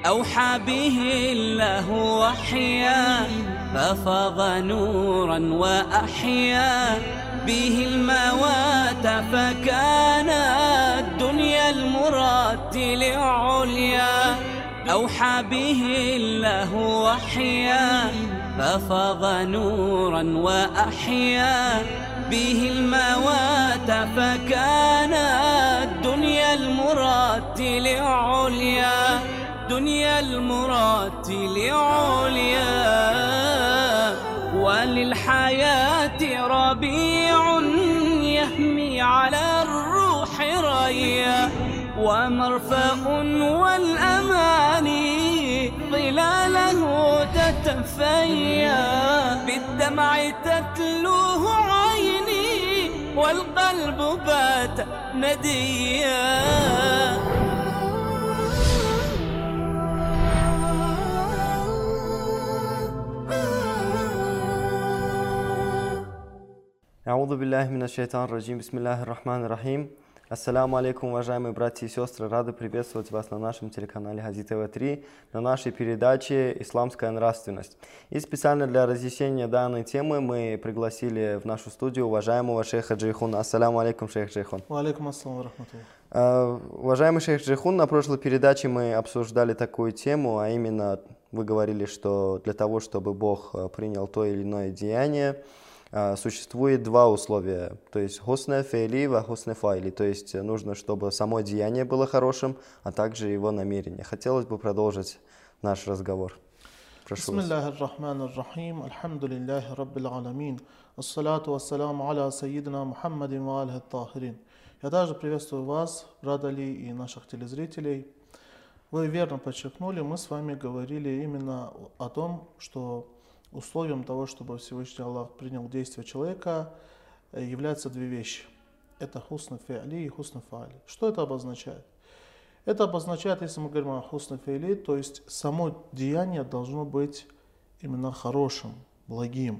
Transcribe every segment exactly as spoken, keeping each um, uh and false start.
أوحى به الله وحيا ففاض نورا وأحيا به الموات فكان الدنيا المرتل عليا. أوحى به الله وحيا ففاض نورا وأحيا به الموات فكان الدنيا المرتل عليا. دنيا المرتل عليا. وللحياة ربيع يهمي على الروح ريا ومرفأ والأماني ظلاله تتفيا. بالدمع تتلوه عيني والقلب بات نديا. Аузу биллахи минаш шайтанир раджим. Бисмиллахир рахманир рахим. Ассаламу алейкум, уважаемые братья и сестры. Рады приветствовать вас на нашем телеканале Хади ТВ три, на нашей передаче «Исламская нравственность». И специально для разъяснения данной темы мы пригласили в нашу студию уважаемого шейха Джейхуна. Ассаламу алейкум, шейх Джейхун. Ва алейкум ассалам ва рахматуллах. Уважаемый шейх Джейхун, на прошлой передаче мы обсуждали такую тему, а именно вы говорили, что для того, чтобы Бог принял то или иное деяние, существует два условия, то есть хусне фейли ва хусне файли, то есть нужно, чтобы само деяние было хорошим, а также его намерение. Хотелось бы продолжить наш разговор. Прошу вас. Бисмиллахир рахманир рахим. Альхамдулиллахи раббил аламин. Ассалату вассаламу аля сайидина Мухаммадин ва алихи ат-тахирин. Я также приветствую вас, Радали, и наших телезрителей. Вы верно подчеркнули, мы с вами говорили именно о том, что условием того, чтобы Всевышний Аллах принял действие человека, являются две вещи. Это хусна фи'ли и хусна фа'ли. Что это обозначает? Это обозначает, если мы говорим о хусна фи'ли, то есть само деяние должно быть именно хорошим, благим.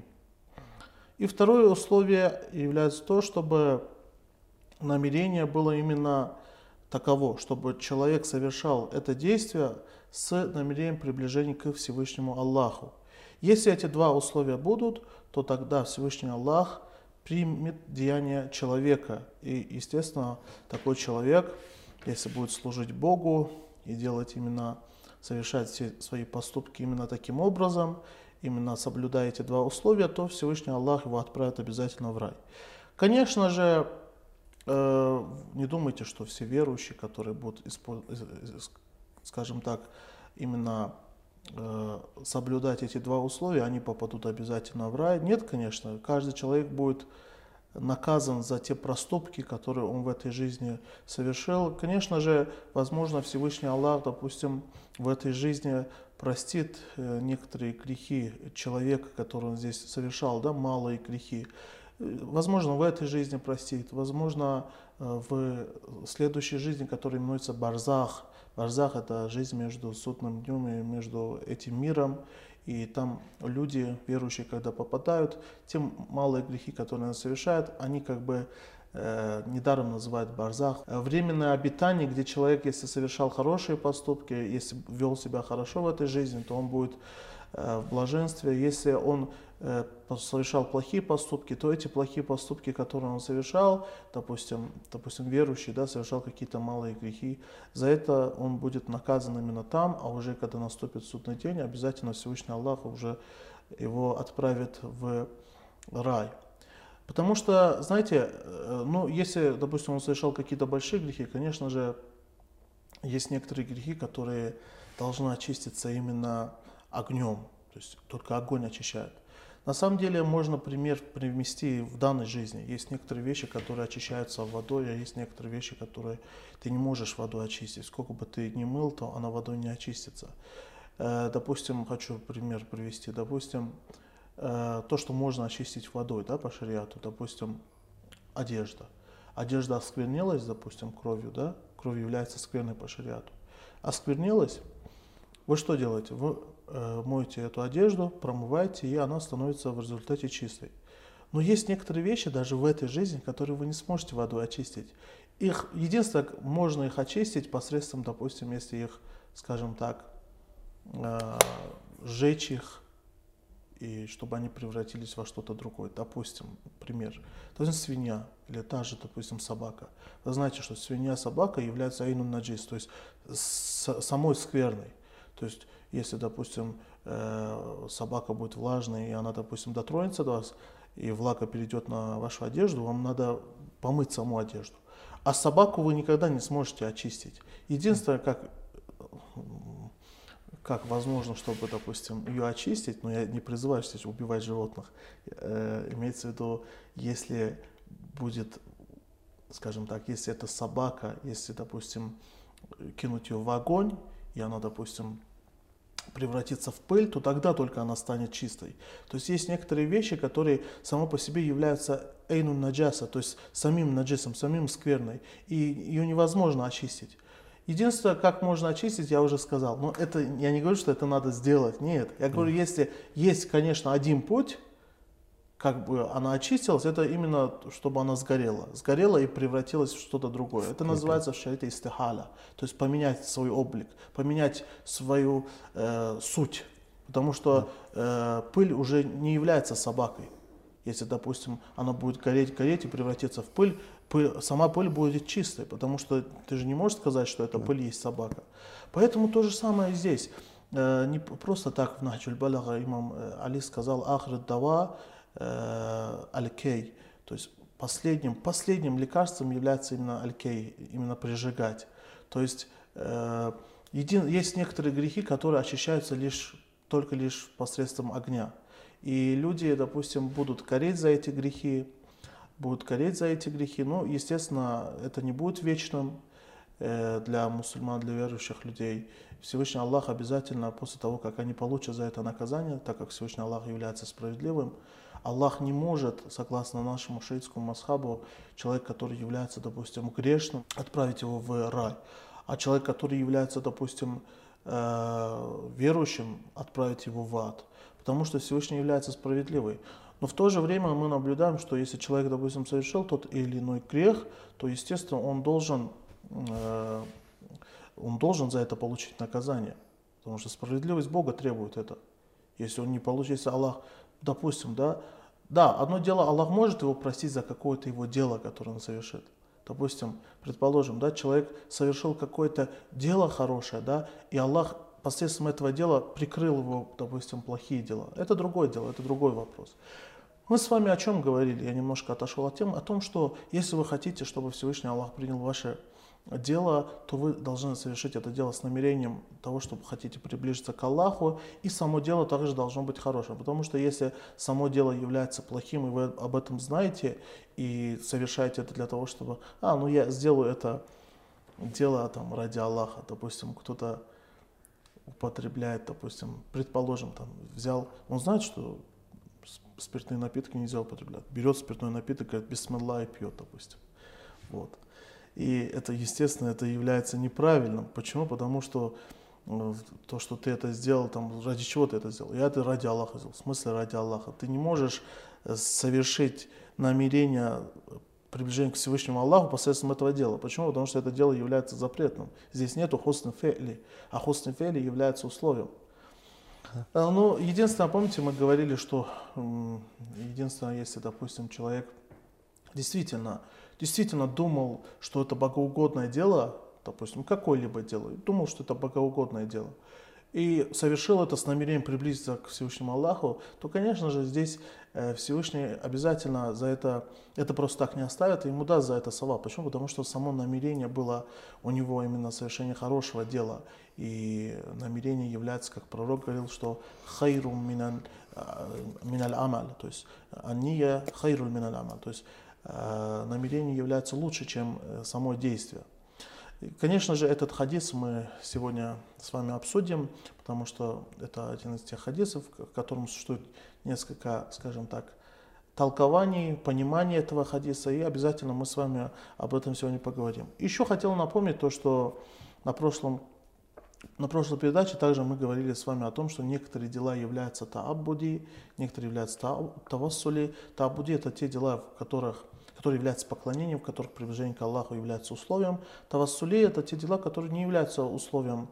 И второе условие является то, чтобы намерение было именно таково, чтобы человек совершал это действие с намерением приближения к Всевышнему Аллаху. Если эти два условия будут, то тогда Всевышний Аллах примет деяние человека. И, естественно, такой человек, если будет служить Богу и делать именно, совершать все свои поступки именно таким образом, именно соблюдая эти два условия, то Всевышний Аллах его отправит обязательно в рай. Конечно же, э, не думайте, что все верующие, которые будут, скажем так, именно соблюдать эти два условия, они попадут обязательно в рай. Нет, конечно, каждый человек будет наказан за те проступки, которые он в этой жизни совершил. Конечно же, возможно, Всевышний Аллах, допустим, в этой жизни простит некоторые грехи человека, которые он здесь совершал, да, малые грехи. Возможно, в этой жизни простит, возможно, в следующей жизни, которая именуется барзах. Барзах – это жизнь между судным днем и между этим миром. И там люди, верующие, когда попадают, те малые грехи, которые они совершают, они как бы э, недаром называют барзах. Временное обитание, где человек, если совершал хорошие поступки, если вел себя хорошо в этой жизни, то он будет э, в блаженстве. Если он э, совершал плохие поступки, то эти плохие поступки, которые он совершал, допустим, допустим верующий, да, совершал какие-то малые грехи, за это он будет наказан именно там, а уже когда наступит судный день, обязательно Всевышний Аллах уже его отправит в рай. Потому что, знаете, ну, если, допустим, он совершал какие-то большие грехи, конечно же, есть некоторые грехи, которые должны очиститься именно огнем, то есть только огонь очищает. На самом деле можно пример привести в данной жизни. Есть некоторые вещи, которые очищаются водой, а есть некоторые вещи, которые ты не можешь водой очистить. Сколько бы ты ни мыл, то она водой не очистится. Допустим, хочу пример привести. Допустим, то, что можно очистить водой, да, по шариату. Допустим, одежда. Одежда осквернилась, допустим, кровью, да? Кровь является скверной по шариату. Осквернилась, вы что делаете? Вы моете эту одежду, промываете, и она становится в результате чистой. Но есть некоторые вещи даже в этой жизни, которые вы не сможете водой очистить. Их, единственное, можно их очистить посредством, допустим, если их, скажем так, э, сжечь их, и чтобы они превратились во что-то другое. Допустим, пример, допустим, свинья или та же, допустим, собака. Вы знаете, что свинья, собака являются айнун наджис, то есть с, самой скверной. То есть, если, допустим, э, собака будет влажной, и она, допустим, дотронется до вас, и влага перейдет на вашу одежду, вам надо помыть саму одежду. А собаку вы никогда не сможете очистить. Единственное, как... как возможно, чтобы, допустим, ее очистить, но я не призываю здесь убивать животных, э, имеется в виду, если будет, скажем так, если это собака, если, допустим, кинуть ее в огонь, и она, допустим, превратится в пыль, то тогда только она станет чистой. То есть есть некоторые вещи, которые само по себе являются эйнун наджаса, то есть самим наджисом, самим скверной, и ее невозможно очистить. Единственное, как можно очистить, я уже сказал. Но это, я не говорю, что это надо сделать. Нет. Я говорю, если есть, конечно, один путь, как бы она очистилась, это именно, чтобы она сгорела. Сгорела и превратилась в что-то другое. Это называется в шариате истихаля. То есть поменять свой облик, поменять свою э, суть. Потому что э, пыль уже не является собакой. Если, допустим, она будет гореть, гореть и превратиться в пыль, пыль, сама пыль будет чистой, потому что ты же не можешь сказать, что это пыль есть собака. Поэтому то же самое здесь. Э, не просто так в Нахджуль Балага имам э, Али сказал «Ахрид дава э, аль-кей». То есть последним, последним лекарством является именно аль-кей, именно прижигать. То есть э, един, есть некоторые грехи, которые очищаются лишь, только лишь посредством огня. И люди, допустим, будут гореть за эти грехи, будут гореть за эти грехи. Но, естественно, это не будет вечным э, для мусульман, для верующих людей. Всевышний Аллах обязательно, после того, как они получат за это наказание, так как Всевышний Аллах является справедливым, Аллах не может, согласно нашему шиитскому масхабу, человек, который является, допустим, грешным, отправить его в рай. А человек, который является, допустим, э, верующим, отправить его в ад. Потому что Всевышний является справедливым. Но в то же время мы наблюдаем, что если человек, допустим, совершил тот или иной грех, то, естественно, он должен, э, он должен за это получить наказание. Потому что справедливость Бога требует это. Если он не получит, если Аллах, допустим, да, да, одно дело, Аллах может его простить за какое-то его дело, которое он совершит. Допустим, предположим, да, человек совершил какое-то дело хорошее, да, и Аллах посредством этого дела прикрыл его, допустим, плохие дела. Это другое дело, это другой вопрос. Мы с вами о чем говорили? Я немножко отошел от темы, о том, что если вы хотите, чтобы Всевышний Аллах принял ваше дело, то вы должны совершить это дело с намерением того, что вы хотите приблизиться к Аллаху, и само дело также должно быть хорошим. Потому что если само дело является плохим, и вы об этом знаете, и совершаете это для того, чтобы, а, ну я сделаю это дело там ради Аллаха, допустим, кто-то употребляет, допустим, предположим, там, взял, он знает, что спиртные напитки нельзя употреблять, берет спиртной напиток, говорит, бисмилла и пьет, допустим. Вот. И это, естественно, это является неправильным. Почему? Потому что ну, то, что ты это сделал, там, ради чего ты это сделал? Я это ради Аллаха сделал. В смысле ради Аллаха? Ты не можешь совершить намерение приближение к Всевышнему Аллаху посредством этого дела. Почему? Потому что это дело является запретным. Здесь нету хусн фе'ли, а хусн фе'ли является условием. Ну, единственное, помните, мы говорили, что единственное, если, допустим, человек действительно, действительно думал, что это богоугодное дело, допустим, какое-либо дело, думал, что это богоугодное дело, и совершил это с намерением приблизиться к Всевышнему Аллаху, то, конечно же, здесь Всевышний обязательно за это, это просто так не оставит, и ему даст за это саваб. Почему? Потому что само намерение было у него именно совершение хорошего дела, и намерение является, как пророк говорил, что хайрум миналь амаль, то есть анния хайрум миналь амаль, то есть намерение является лучше, чем само действие. И, конечно же, этот хадис мы сегодня с вами обсудим, потому что это один из тех хадисов, в котором существует несколько, скажем так, толкований, понимания этого хадиса, и обязательно мы с вами об этом сегодня поговорим. Еще хотел напомнить то, что на прошлом, на прошлой передаче также мы говорили с вами о том, что некоторые дела являются таабуди, некоторые являются тавассули. Таабуди — это те дела, в которых которые являются поклонением, в которых приближение к Аллаху является условием. Тавассули — это те дела, которые не являются условием. То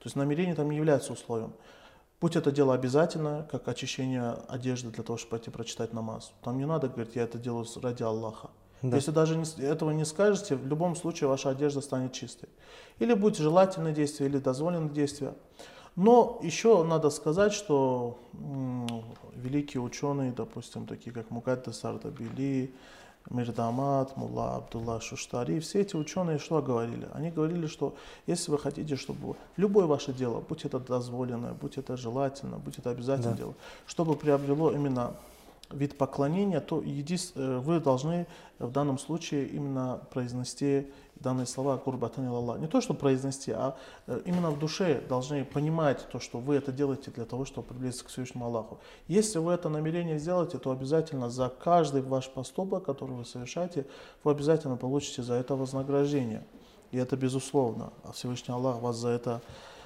То есть намерение там не является условием. Будь это дело обязательно, как очищение одежды для того, чтобы пойти прочитать намаз. Там не надо говорить, я это делаю ради Аллаха. Да. Если даже не, этого не скажете, в любом случае ваша одежда станет чистой. Или будет желательное действие, или дозволенное действие. Но еще надо сказать, что м, великие ученые, допустим, такие как Мукаддас Ардабили, Мирдамат, Мулла Абдулла Шуштари, все эти ученые что говорили? Они говорили, что если вы хотите, чтобы любое ваше дело, будь это дозволенное, будь это желательно, будь это обязательное да. дело, чтобы приобрело именно вид поклонения, то вы должны в данном случае именно произнести данные слова «Курбатан илаллах». Не то, что произнести, а именно в душе должны понимать то, что вы это делаете для того, чтобы приблизиться к Всевышнему Аллаху. Если вы это намерение сделаете, то обязательно за каждый ваш поступок, который вы совершаете, вы обязательно получите за это вознаграждение. И это безусловно. А Всевышний Аллах вас за это,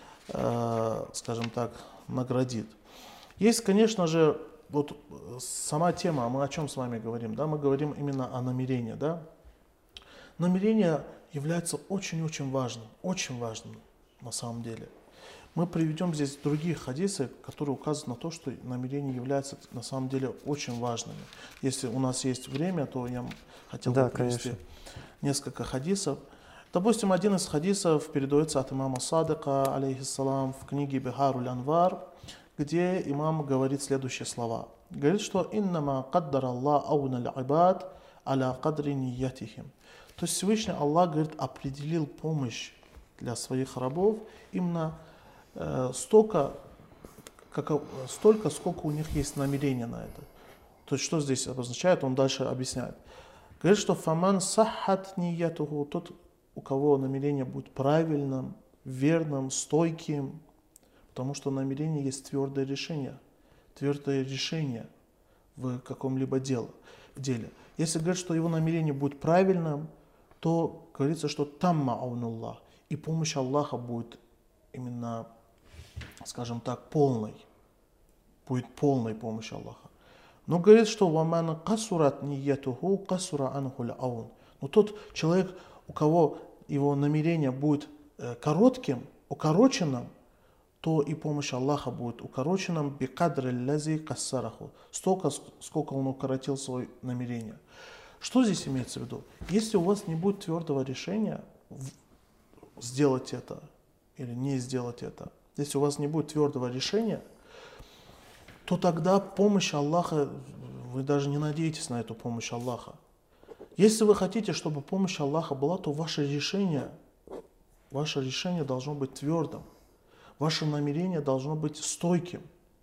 э, скажем так, наградит. Есть, конечно же, вот сама тема, мы о чем с вами говорим, да, мы говорим именно о намерении, да. Намерение является очень-очень важным, очень важным на самом деле. Мы приведем здесь другие хадисы, которые указывают на то, что намерение является на самом деле очень важными. Если у нас есть время, то я хотел бы да, привести конечно. несколько хадисов. Допустим, один из хадисов передается от имама Садыка, алейхиссалам, в книге Бихаруль Анвар, где имам говорит следующие слова. Говорит, что «Иннама каддар Аллах ауна аль-ибад аля кадри ниятихим». То есть Всевышний Аллах, говорит, определил помощь для своих рабов именно э, столько, как, столько, сколько у них есть намерения на это. То есть что здесь обозначает, он дальше объясняет. Говорит, что «Фаман саххат ниятуху», тот, у кого намерение будет правильным, верным, стойким, потому что намерение есть твердое решение, твердое решение в каком-либо деле. Если говорить, что его намерение будет правильным, то говорится, что тамма аунуллах, и помощь Аллаха будет именно, скажем так, полной. Будет полной помощь Аллаха. Но говорит, что ваман касурат ниятуху касура анхуль аун. Но тот человек, у кого его намерение будет коротким, укороченным, то и помощь Аллаха будет укороченным бикадри лази кассараху, столько, сколько он укоротил свое намерение. Что здесь имеется в виду? Если у вас не будет твердого решения сделать это или не сделать это, если у вас не будет твердого решения, то тогда помощь Аллаха, вы даже не надеетесь на эту помощь Аллаха. Если вы хотите, чтобы помощь Аллаха была, то ваше решение, ваше решение должно быть твердым. Ваше намерение должно быть стойким.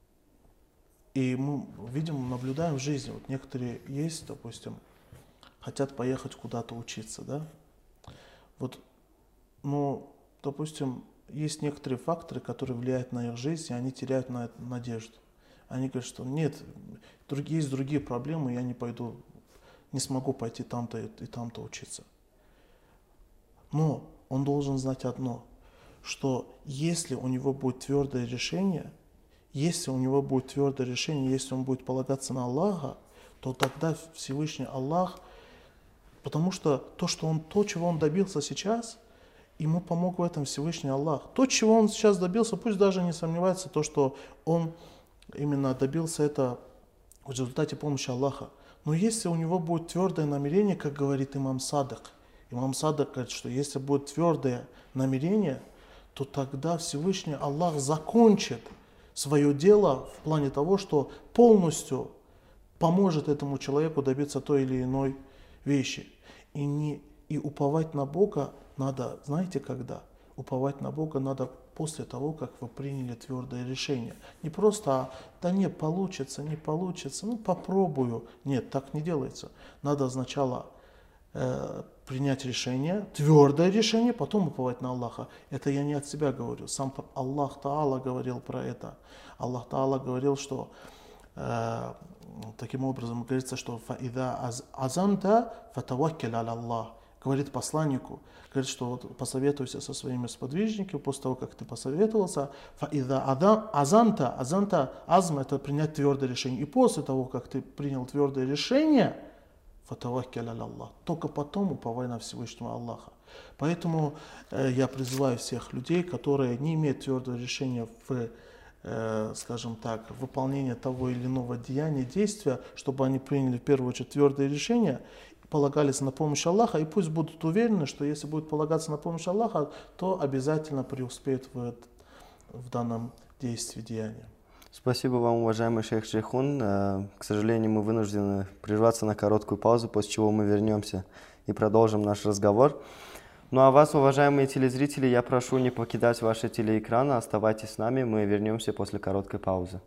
И мы видим, наблюдаем в жизни. Вот некоторые есть, допустим, хотят поехать куда-то учиться, да? Вот, но, допустим, есть некоторые факторы, которые влияют на их жизнь, и они теряют на это надежду. Они говорят, что нет, есть другие проблемы, я не пойду, не смогу пойти там-то и там-то учиться. Но он должен знать одно, что если у него будет твердое решение, если у него будет твердое решение, если он будет полагаться на Аллаха, то тогда Всевышний Аллах, потому что то, что он, то, чего он добился сейчас, ему помог в этом Всевышний Аллах. То, чего он сейчас добился, пусть даже не сомневается, то, что он именно добился это в результате помощи Аллаха. Но если у него будет твердое намерение, как говорит имам Садык, имам Садык говорит, что если будет твердое намерение, то тогда Всевышний Аллах закончит свое дело в плане того, что полностью поможет этому человеку добиться той или иной вещи. И, не, и уповать на Бога надо, знаете когда? Уповать на Бога надо после того, как вы приняли твердое решение. Не просто, а, да не получится, не получится, ну попробую. Нет, так не делается. Надо сначала э, принять решение, твердое решение, потом уповать на Аллаха. Это я не от себя говорю. Сам Аллах Та'ала говорил про это. Аллах Та'ала говорил, что э, таким образом говорится, что «Фаида азамта фатаваккаль аля Аллах». Говорит посланнику, говорит, что вот посоветуйся со своими сподвижниками, после того, как ты посоветовался, «Фаида азамта», азамта, азм – это принять твердое решение. И после того, как ты принял твердое решение, фатаваккаль аля Аллах, только потом уповай на Всевышнего Аллаха. Поэтому э, я призываю всех людей, которые не имеют твердого решения в, э, скажем так, выполнении того или иного деяния, действия, чтобы они приняли в первую очередь твердое решение, полагались на помощь Аллаха, и пусть будут уверены, что если будут полагаться на помощь Аллаха, то обязательно преуспеют в, в данном действии, деянии. Спасибо вам, уважаемый шейх Джейхун. К сожалению, мы вынуждены прерваться на короткую паузу, после чего мы вернемся и продолжим наш разговор. Ну а вас, уважаемые телезрители, я прошу не покидать ваши телеэкраны, оставайтесь с нами, мы вернемся после короткой паузы.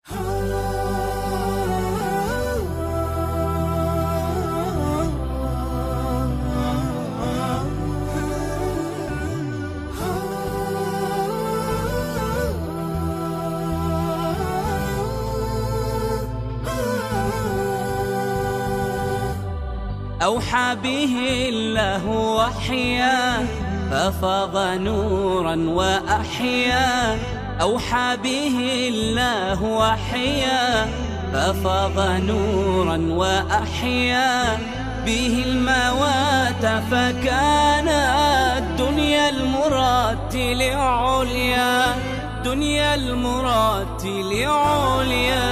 أوحى به الله وحيا ففاض نورا وأحيا أوحى به الله وحيا ففاض نورا وأحيا به الموات فكان الدنيا المراتل عليا دنيا المراتل عليا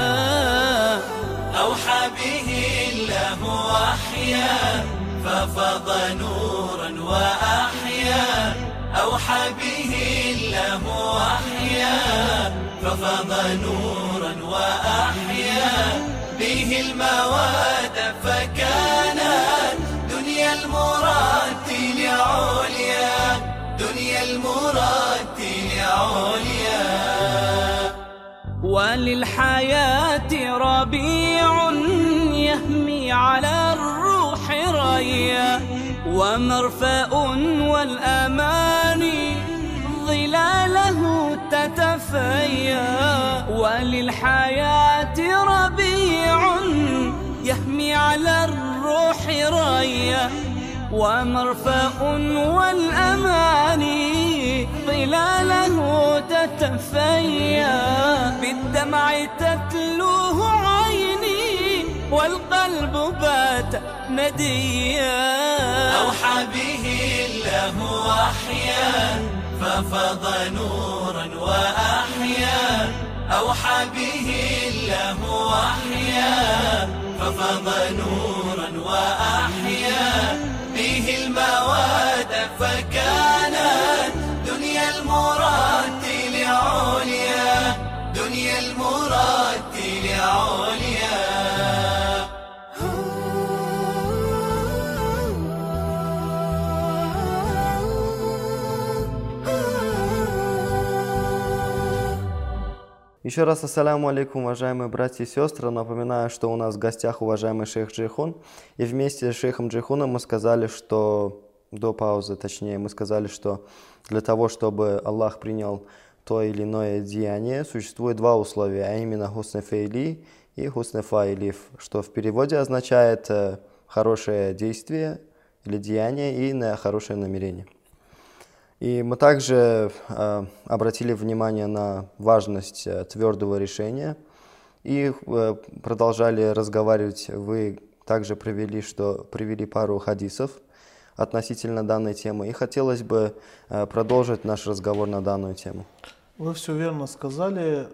أوحى به الله وحيا ففاض نورا وأحيا أوحى به الله وحيا ففاض نورا وأحيا به المواد فكانت دنيا المراتل عليا دنيا المراتل عليا وللحياة ربيع يهمي على الروح ريا ومرفأ والأماني ظلاله تتفيا وللحياة ربيع يهمي على الروح ريا ومرفأ والأماني ظلاله تتفيا بالدمع تتلوه عيني والقلب بات نديا أوحى به الله وحيا ففاض نورا وأحيا أوحى به الله وحيا ففاض نورا وأحيا به المواد فكانت دنيا المراتل عليا دنيا المراتل عليا Еще раз ассаляму алейкум, уважаемые братья и сестры. Напоминаю, что у нас в гостях уважаемый шейх Джейхун. И вместе с шейхом Джейхуном мы сказали, что до паузы, точнее, мы сказали, что для того, чтобы Аллах принял то или иное деяние, существует два условия, а именно хусне фейли и хусне файлиф, что в переводе означает хорошее действие или деяние и хорошее намерение. И мы также э, обратили внимание на важность э, твердого решения и э, продолжали разговаривать. Вы также привели, что, привели пару хадисов относительно данной темы. И хотелось бы э, продолжить наш разговор на данную тему. Вы все верно сказали.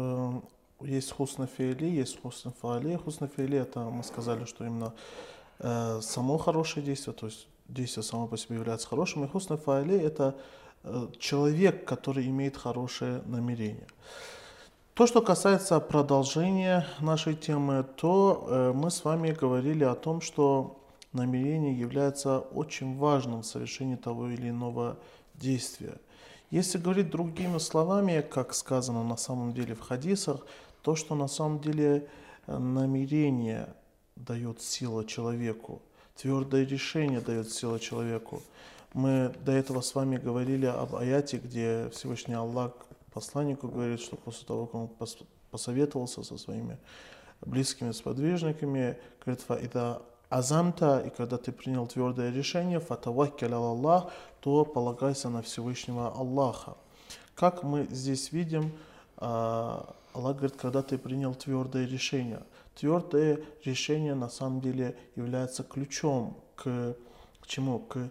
Есть хусна фейли, есть хусна фаали. Хусна фейли — это мы сказали, что именно э, само хорошее действие, то есть действие само по себе является хорошим. И хусна фаали — это э, человек, который имеет хорошее намерение. То, что касается продолжения нашей темы, то э, мы с вами говорили о том, что намерение является очень важным в совершении того или иного действия. Если говорить другими словами, как сказано на самом деле в хадисах, то, что на самом деле намерение дает силу человеку, твердое решение дает силу человеку. Мы до этого с вами говорили об аяте, где Всевышний Аллах посланнику говорит, что после того, как он посоветовался со своими близкими сподвижниками, говорит: «Фаида азамта», и когда ты принял твердое решение, «фатаваккаль аллах», то полагайся на Всевышнего Аллаха. Как мы здесь видим, Аллах говорит, когда ты принял твердое решение. Твердое решение на самом деле является ключом к, к чему? К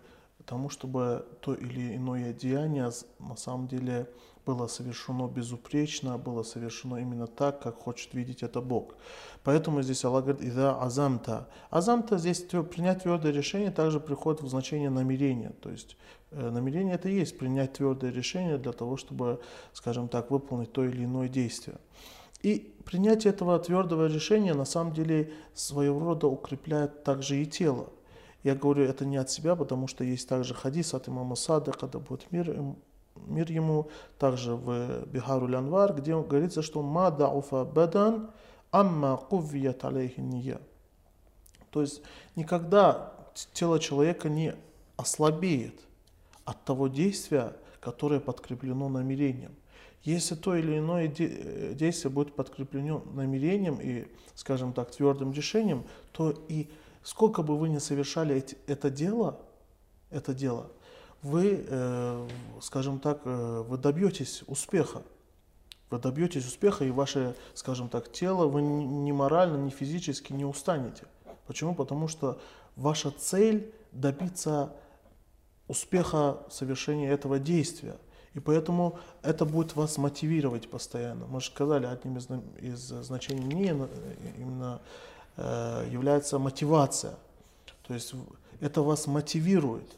тому, чтобы то или иное деяние на самом деле было совершено безупречно, было совершено именно так, как хочет видеть это Бог. Поэтому здесь Аллах говорит: «Иза азамта». Азамта здесь принять твердое решение также приходит в значение намерения. То есть э, намерение это и есть принять твердое решение для того, чтобы, скажем так, выполнить то или иное действие. И принятие этого твердого решения на самом деле своего рода укрепляет также и тело. Я говорю это не от себя, потому что есть также хадис от имама Садыка, да будет мир, мир ему, также в Бихаруль Анвар, где говорится, что «ма дауфа бадан амма куввият алейхи ния». То есть никогда тело человека не ослабеет от того действия, которое подкреплено намерением. Если то или иное действие будет подкреплено намерением и, скажем так, твердым решением, то и сколько бы вы ни совершали это дело, это дело, вы, э, скажем так, э, вы добьетесь успеха. Вы добьетесь успеха, и ваше, скажем так, тело, вы ни морально, ни физически не устанете. Почему? Потому что ваша цель добиться успеха совершения этого действия. И поэтому это будет вас мотивировать постоянно. Мы же сказали, одним из, из значений не именно э, является мотивация. То есть это вас мотивирует,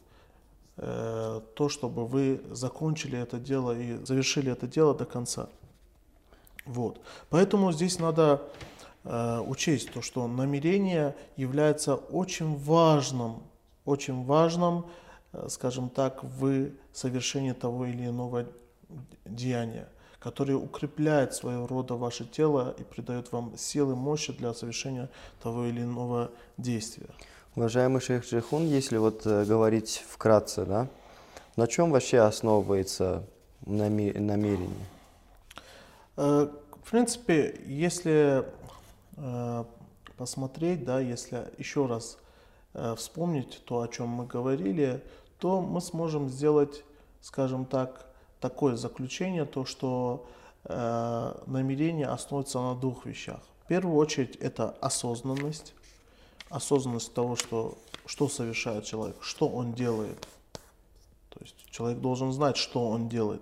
э, то, чтобы вы закончили это дело и завершили это дело до конца. Вот. Поэтому здесь надо э, учесть то, что намерение является очень важным, очень важным, скажем так, в совершении того или иного деяния, которое укрепляет своего рода ваше тело и придает вам силы, мощи для совершения того или иного действия. Уважаемый шейх Джейхун, если вот э, говорить вкратце, да, на чем вообще основывается намерение? Э, в принципе, если э, посмотреть, да, если еще раз вспомнить то, о чем мы говорили, то мы сможем сделать, скажем так, такое заключение, то, что э, намерение основывается на двух вещах. В первую очередь это осознанность, осознанность того, что, что совершает человек, что он делает. То есть человек должен знать, что он делает.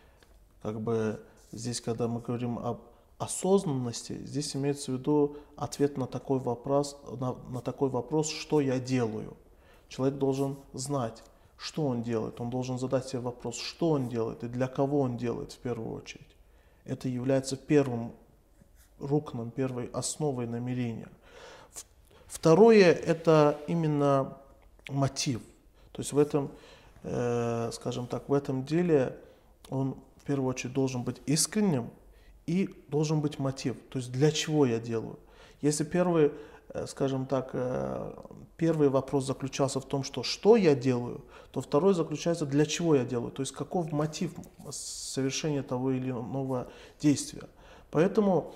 Как бы здесь, когда мы говорим об осознанности, здесь имеется в виду ответ на такой вопрос, на, на такой вопрос, что я делаю. Человек должен знать, что он делает. Он должен задать себе вопрос, что он делает и для кого он делает в первую очередь. Это является первым рукном, первой основой намерения. Второе – это именно мотив. То есть в этом, э, скажем так, в этом деле он в первую очередь должен быть искренним, и должен быть мотив, то есть для чего я делаю. Если первый, скажем так, первый вопрос заключался в том, что что я делаю, то второй заключается, для чего я делаю, то есть каков мотив совершения того или иного действия. Поэтому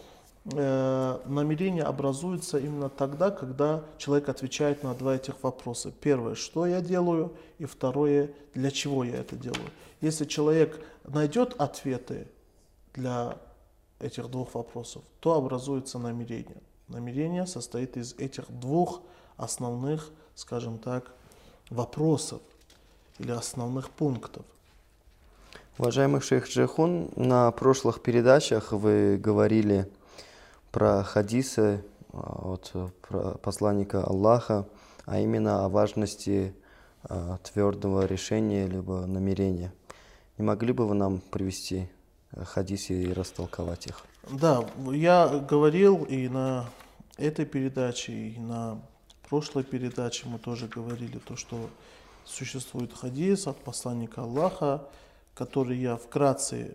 э, намерение образуется именно тогда, когда человек отвечает на два этих вопроса. Первое, что я делаю, и второе, для чего я это делаю. Если человек найдет ответы для этих двух вопросов, то образуется намерение. Намерение состоит из этих двух основных, скажем так, вопросов или основных пунктов. Уважаемый шейх Джейхун, на прошлых передачах вы говорили про хадисы от посланника Аллаха, а именно о важности твердого решения либо намерения. Не могли бы вы нам привести хадисы и растолковать их? Да, я говорил и на этой передаче, и на прошлой передаче мы тоже говорили то, что существует хадис от посланника Аллаха, который я вкратце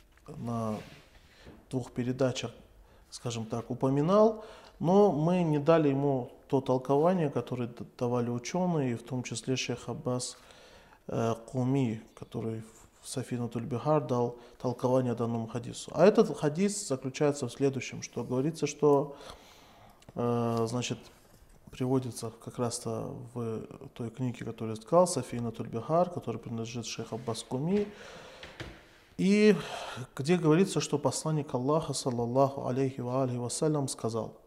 на двух передачах, скажем так, упоминал, но мы не дали ему то толкование, которое давали ученые, в том числе шейх Аббас э, Куми, который в Сафинатуль Бихар дал толкование данному хадису. А этот хадис заключается в следующем, что говорится, что э, значит, приводится как раз-то в той книге, которую я сказал, Сафинатуль Бихар, которая принадлежит шейху Аббас Куми, и где говорится, что посланник Аллаха, саллаллаху алейхи ва алейхи вассалям, сказал: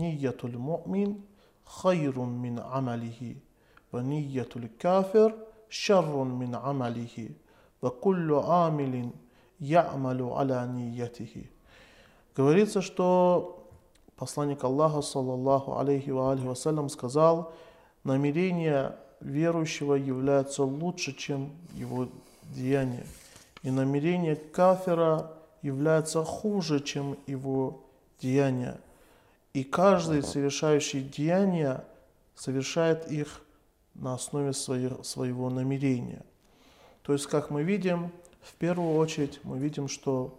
«Ниятуль му'мин хайрун мин амалихи, ва ниятуль кафир шаррун мин амалихи, ва куллю амилин я'малу аля ниятихи. Говорится, что посланник Аллаха, саллаллаху алейхи ва алейхи вассалям, сказал: намерение верующего является лучше, чем его деяние, и намерение кафира является хуже, чем его деяния. И каждый, совершающий деяния, совершает их на основе своих, своего намерения. То есть, как мы видим, в первую очередь мы видим, что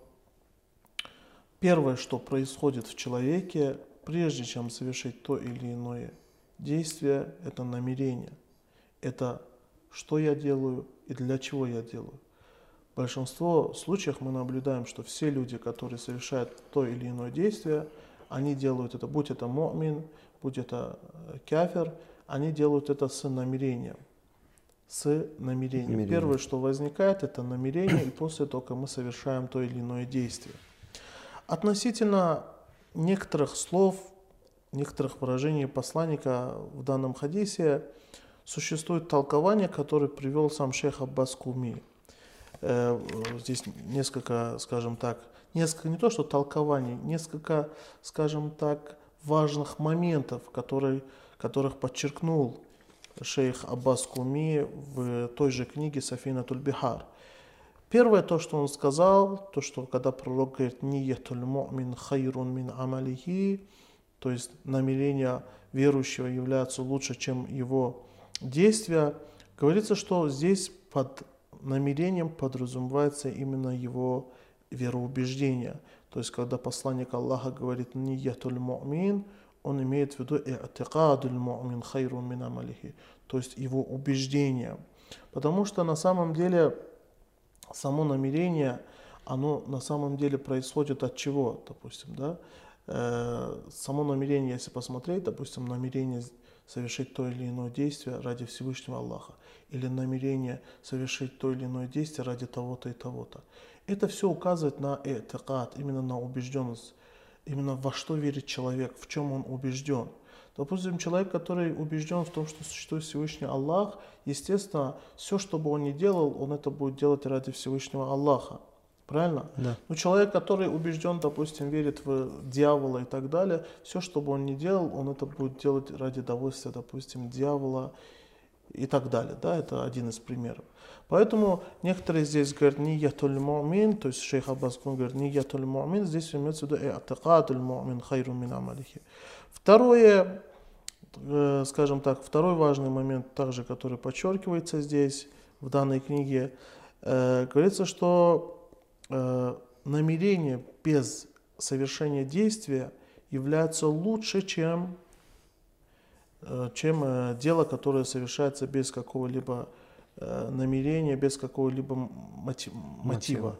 первое, что происходит в человеке, прежде чем совершить то или иное действие, это намерение. Это что я делаю и для чего я делаю. В большинстве случаев мы наблюдаем, что все люди, которые совершают то или иное действие, они делают это, будь это му'мин, будь это кафир, они делают это с намерением. С намерением. Намерение. Первое, что возникает, это намерение, и после того мы совершаем то или иное действие. Относительно некоторых слов, некоторых выражений посланника в данном хадисе, существует толкование, которое привел сам шейх Аббас Куми. Здесь несколько, скажем так, несколько, не то что толкований, несколько, скажем так, важных моментов, которые, которых подчеркнул шейх Аббас Куми в той же книге Сафинатуль Бихар. Первое, то, что он сказал, то, что когда пророк говорит «Ниятуль му'мин хайрун мин амалихи», то есть намерение верующего является лучше, чем его действия, говорится, что здесь под намерением подразумевается именно его вероубеждение. То есть, когда посланник Аллаха говорит «Ниятуль му'мин», он имеет в виду «И'тикадуль му'мин хайрун мин амалихи», то есть его убеждение. Потому что на самом деле само намерение, оно на самом деле происходит от чего, допустим, да? Э, само намерение, если посмотреть, допустим, намерение совершить то или иное действие ради Всевышнего Аллаха, или намерение совершить то или иное действие ради того-то и того-то. Это все указывает на этикад, именно на убежденность, именно во что верит человек, в чем он убежден. Допустим, человек, который убежден в том, что существует Всевышний Аллах, естественно, все, что бы он ни делал, он это будет делать ради Всевышнего Аллаха. Правильно? Да. Но человек, который убежден, допустим, верит в дьявола и так далее, все, что бы он ни делал, он это будет делать ради удовольствия, допустим, дьявола и так далее. Да, это один из примеров. Поэтому некоторые здесь говорят «Ниятуль му'мин», то есть шейх Аббас говорит «Ниятуль му'мин», здесь имеется в виду «И'тикадуль му'мин хайрун мин амалихи». Второе, э, скажем так, второй важный момент, также, который подчеркивается здесь, в данной книге, э, говорится, что э, намерение без совершения действия является лучше, чем, э, чем э, дело, которое совершается без какого-либо э, намерения, без какого-либо мотива. мотива.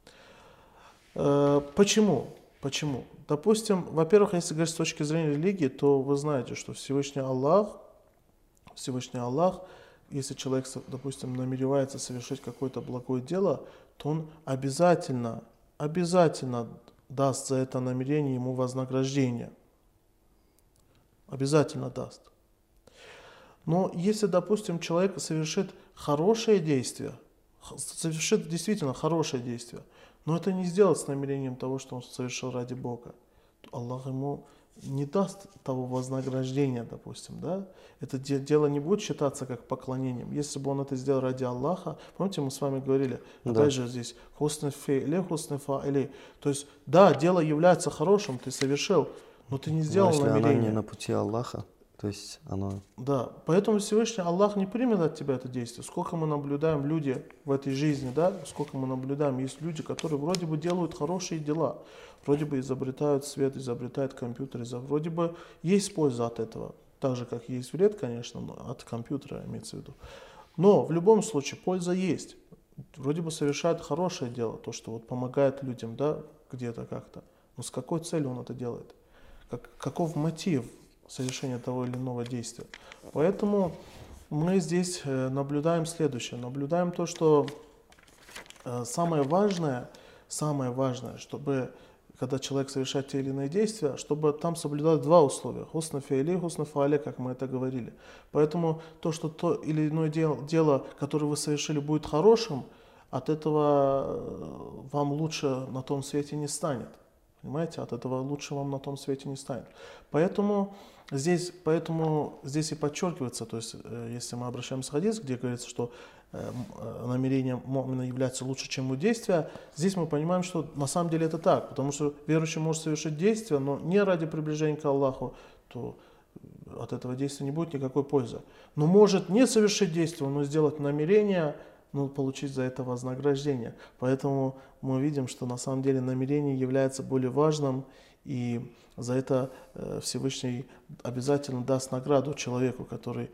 Э, почему? Почему? Допустим, во-первых, если говорить с точки зрения религии, то вы знаете, что Всевышний Аллах, Всевышний Аллах, если человек, допустим, намеревается совершить какое-то благое дело, то он обязательно, обязательно даст за это намерение ему вознаграждение. Обязательно даст. Но если, допустим, человек совершит хорошее действие, совершит действительно хорошее действие, но это не сделать с намерением того, что он совершил ради Бога, то Аллах ему не даст того вознаграждения, допустим, да? Это дело не будет считаться как поклонением. Если бы он это сделал ради Аллаха, помните, мы с вами говорили, да. Опять же здесь, хусны фе'ли, хусны фа'или. То есть, да, дело является хорошим, ты совершил, но ты не сделал но если намерение. Оно не на пути Аллаха, то есть оно... Да, поэтому Всевышний Аллах не примет от тебя это действие. Сколько мы наблюдаем люди в этой жизни, да, сколько мы наблюдаем, есть люди, которые вроде бы делают хорошие дела, вроде бы изобретают свет, изобретают компьютер, вроде бы есть польза от этого, так же, как есть вред, конечно, но от компьютера имеется в виду. Но в любом случае польза есть. Вроде бы совершает хорошее дело, то, что вот помогает людям, да, где-то как-то. Но с какой целью он это делает? Как, каков мотив совершения того или иного действия? Поэтому мы здесь наблюдаем следующее. Наблюдаем то, что самое важное, самое важное, чтобы когда человек совершает те или иные действия, чтобы там соблюдать два условия. Хусна фи'ли, хусна фа'али, как мы это говорили. Поэтому то, что то или иное дело, дело, которое вы совершили, будет хорошим, от этого вам лучше на том свете не станет. Понимаете? От этого лучше вам на том свете не станет. Поэтому здесь, поэтому здесь и подчеркивается, то есть если мы обращаемся к хадису, где говорится, что намерение му'мина является лучше, чем его действия, здесь мы понимаем, что на самом деле это так, потому что верующий может совершить действие, но не ради приближения к Аллаху, то от этого действия не будет никакой пользы. Но может не совершить действие, но сделать намерение, но получить за это вознаграждение. Поэтому мы видим, что на самом деле намерение является более важным, и за это Всевышний обязательно даст награду человеку, который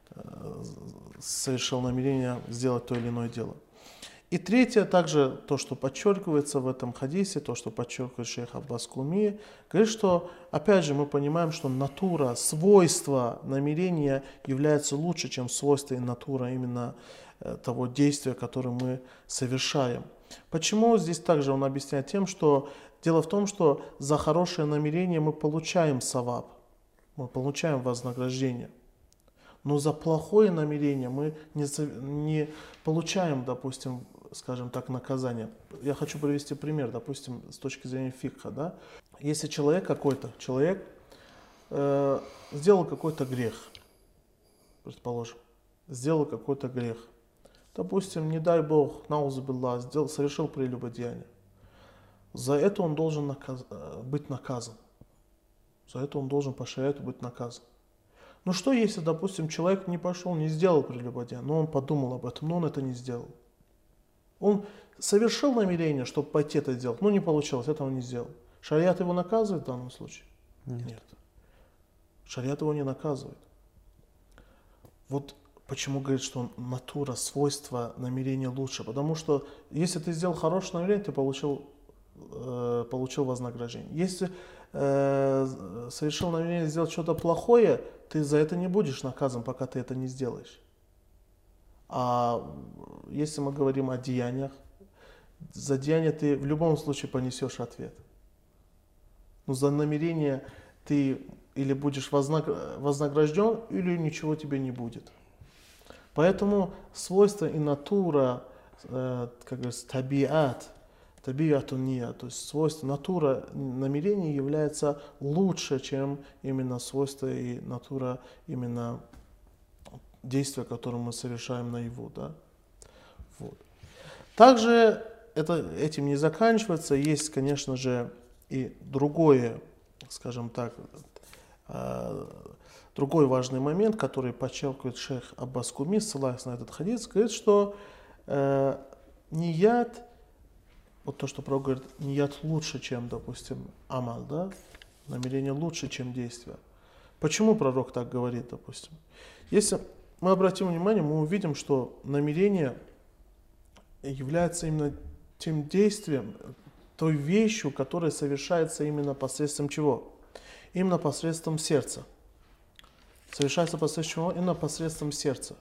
совершил намерение сделать то или иное дело. И третье, также то, что подчеркивается в этом хадисе, то, что подчеркивает шейх Аббас Куми, говорит, что, опять же, мы понимаем, что натура, свойство намерения является лучше, чем свойство и натура именно того действия, которое мы совершаем. Почему? Здесь также он объясняет тем, что дело в том, что за хорошее намерение мы получаем саваб, мы получаем вознаграждение. Но за плохое намерение мы не, не получаем, допустим, скажем так, наказание. Я хочу привести пример, допустим, с точки зрения фикха. Да? Если человек какой-то, человек э, сделал какой-то грех, предположим, сделал какой-то грех, допустим, не дай Бог, наузубилла, сделал, совершил прелюбодеяние. За это он должен наказ, быть наказан. За это он должен по шариату быть наказан. Но что если, допустим, человек не пошел, не сделал прелюбодеяние, но он подумал об этом, но он это не сделал. Он совершил намерение, чтобы пойти это сделать, но не получилось, этого не сделал. Шариат его наказывает в данном случае? Нет. Нет. Шариат его не наказывает. Вот почему говорит, что натура, свойство намерения лучше. Потому что если ты сделал хорошее намерение, ты получил, э, получил вознаграждение. Если э, совершил намерение сделать что-то плохое, ты за это не будешь наказан, пока ты это не сделаешь. А если мы говорим о деяниях, за деяние ты в любом случае понесешь ответ. Но за намерение ты или будешь вознагражден, или ничего тебе не будет. Поэтому свойства и натура, э, как говорится, табиат, табиатуния, то есть свойство, натура намерения является лучше, чем именно свойства и натура именно действия, которое мы совершаем наяву. Да? Вот. Также это, этим не заканчивается, есть, конечно же, и другое, скажем так, э, другой важный момент, который подчеркивает шейх Аббас Куми, ссылаясь на этот хадис, говорит, что э, ният, вот то, что пророк говорит, ният лучше, чем, допустим, амал, да? Намерение лучше, чем действие. Почему пророк так говорит, допустим? Если мы обратим внимание, мы увидим, что намерение является именно тем действием, той вещью, которая совершается именно посредством чего? Именно посредством сердца. Совершается посредством чего? Именно посредством сердца.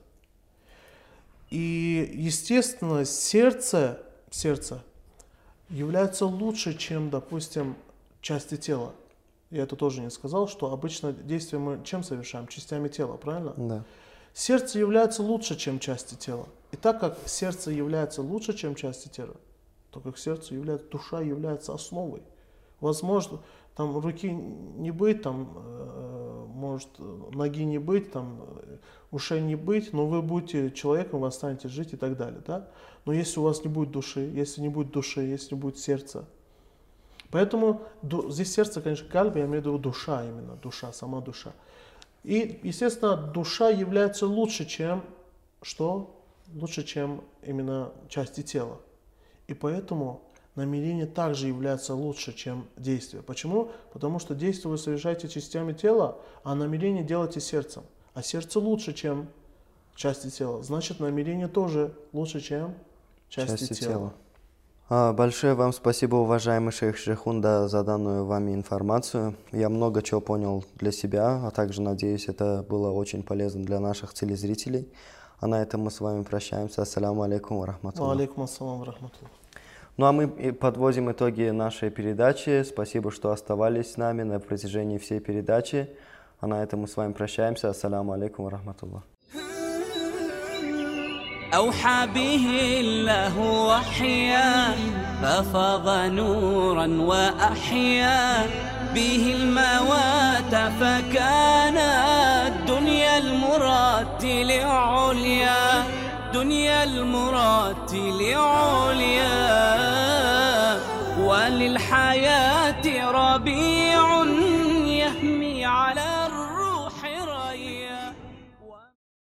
И, естественно, сердце, сердце является лучше, чем, допустим, части тела. Я это тоже не сказал, что обычно действия мы чем совершаем? Частями тела, правильно? Да. Сердце является лучше, чем части тела. И так как сердце является лучше, чем части тела, то как сердце является, душа является основой. Возможно, там руки не быть, там, э, может, ноги не быть, там, ушей не быть, но вы будете человеком, вы останетесь жить и так далее. Да? Но если у вас не будет души, если не будет души, если не будет сердца. Поэтому ду, здесь сердце, конечно, кальби, я имею в виду душа именно, душа, сама душа. И, естественно, душа является лучше, чем что? Лучше, чем именно части тела. И поэтому намерение также является лучше, чем действие. Почему? Потому что действие вы совершаете частями тела, а намерение делаете сердцем. А сердце лучше, чем части тела. Значит, намерение тоже лучше, чем части, части тела. тела. А, большое вам спасибо, уважаемый шейх Шейхунда, за данную вами информацию. Я много чего понял для себя, а также, надеюсь, это было очень полезно для наших телезрителей. А на этом мы с вами прощаемся. Ассаляму алейкум ва рахматуллах. Ва алейкум ассалам ва рахматуллах. Ну а мы подводим итоги нашей передачи. Спасибо, что оставались с нами на протяжении всей передачи. А на этом мы с вами прощаемся. Ассаламу алейкум ва рахматуллах. أوحى به الله وحيا ففاض نورا وأحيا به الموات فكان الدنيا المراتل عليا دنيا المراتل عليا وللحياة ربيع